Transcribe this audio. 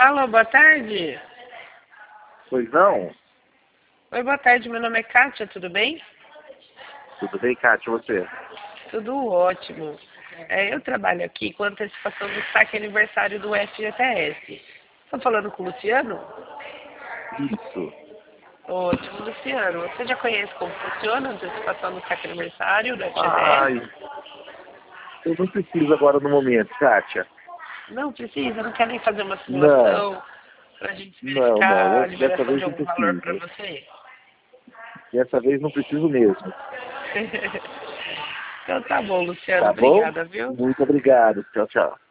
Alô, boa tarde. Pois não? Oi, boa tarde. Meu nome é Kátia, tudo bem? Tudo bem, Kátia, você? Tudo ótimo. Eu trabalho aqui com antecipação do saque aniversário do FGTS. Estou falando com o Luciano? Isso. Ótimo, Luciano. Você já conhece como funciona a antecipação do saque aniversário do FGTS? Ai, eu não preciso agora no momento, Kátia. Não precisa, não quer nem fazer uma Não, simulação para a gente não, verificar não. a Dessa liberação de vez não algum valor para preciso. você? Dessa vez não preciso mesmo. Então tá bom, Luciano. Tá bom? Obrigada, viu? Muito obrigado. Tchau, tchau.